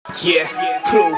Yeah, proof.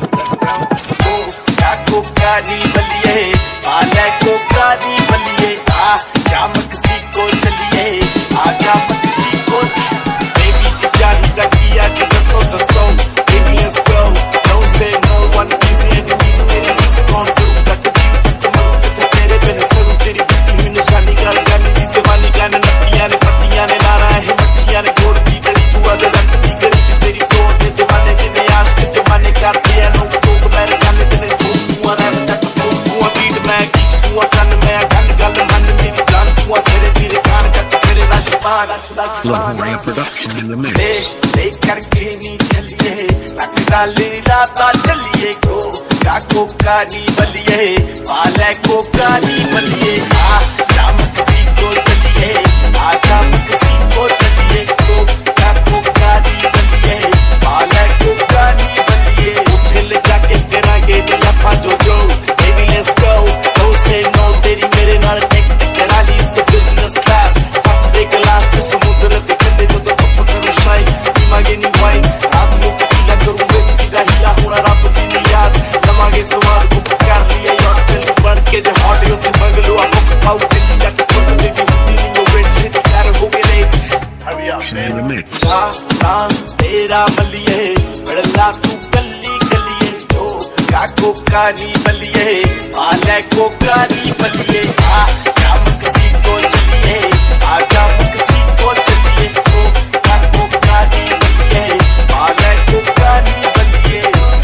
कोका नी बलिए आले कोका नी बलिए आ जाम किसी को चलिए आ जाम किसी को बेबी की चाहिए किया कि दसो baby let's go don't say no one easy enemies मेरी से कौन करूँ कट तेरे बिन सरू तेरी बीती हुई निशानी गाल गाली दी दीवानी गाने नटियाँ ने पट्टियाँ ने लारा है मट्टियाँ ने घोड़ की गली दुआ दे रखती गली च तेरी तोड़ दे दीवाने जिन्हें आश्क जमाने कर दिया नो तो मेरे गाने तेरे छूट रैप तक तू बीट मैं की तू चन मैं गन गल मन मेरी जान तू सिरे तेरे कान कट सिरे दा शैतान Lahore production in the mix. ले करके नी चलिए तक डाली राता चलिए कोका नी बलिए पाले कोका नी बलिए आ जाम किसी को चलिए आ जाम किसी को चलिए कोका नी बलिए पाले कोका नी बलिए उठे ले जाके करांगे नी लफा जो baby let's go don't say no तेरी मेरे नाल टेक करा ली तो business class पांच दे गिलास ते समुद्र ते कंढे तो कप करूं शाइन पीवांगे नी वाइन रात ਨੂੰ ਪੀਲਾ करूं विस्की ਦਾ ਹੀਲਾ ਹੋਣਾ ਰੱਬ ਦੀ ਨੀ ਯਾਦ ਲਵਾਂਗੇ ਸਵਾਦ ਬੁੱਕ ਕਰ ਲਿਆ ਯਾਰ ਤੈਨੂੰ ਬਣ ਕੇ ਜੇ ਹੌਟ ਹੋ ਤੇ ਮੰਗ ਲਓ ਆ ਬੁੱਕ ਪਾਉ ਤੇ ਸੀ ਜੱਟ ਤੋਂ ਤੇ ਵੀ ਹੁੰਦੀ ਨੀ ਉਹ ਵੇਟ ਸ਼ਿਟ ਯਾਰ ਹੋ ਗਏ ਨੇ Production in the mix. तेरा बलिए बड़ला तू कल्ली कलिए कोका नी बलिए आले कोका नी बलिए आ जाम किसी को चलिए आ जाम किसी को चलिए कोका नी बलिए आले कोका नी बलिए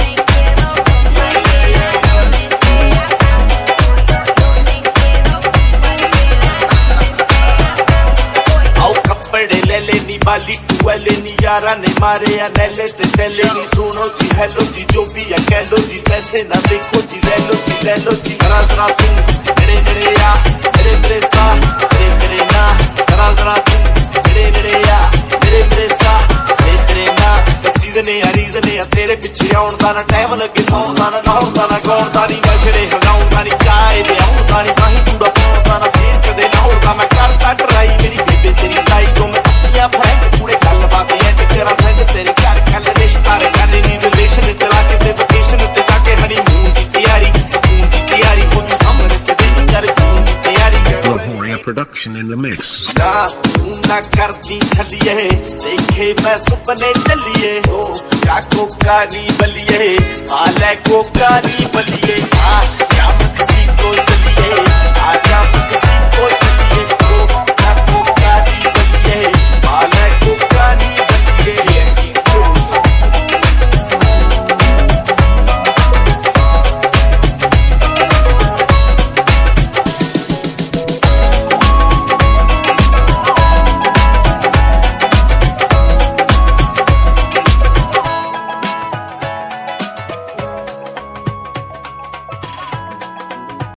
आओ कपड़े ले लेनी बाली लेनी यारा ने मारे या नैले ते तैले नी सुनो जी हेलो जी जो भी है कह लो जी पैसे ना देखो जी ले लो जी जरा तू मेरे या मेरे सा मेरे ना जरा तू मेरे या मेरे सा मेरे ना सीजन या रीजन या तेरे पीछे आउण दा ना टाइम लगे सौण दा ना गाउण दा ना गौर दा नी मैं फिरे हगाउण दा नी चाहे दे आउण दा नी ताही कूड़ा पाउण दा ना फेर कदे लाउण दा मैं करता ट्राई मेरी बेबे तेरी लाई को मैं सपनियां फ्रेंड पूरे गल बात है तेरा संग तेरे घर कल रिश्ता रे करने नी रिलेशन चला के ते वेकेशन ते जाके हनीमून की तैयारी सुकून की तैयारी हो तू सामने चढ़ी कर जून की तैयारी Lahore production in the mix. ना तू ना करती छलिए देखे मैं सुपने चलिए कोका नी बलिए आले कोका नी बलिए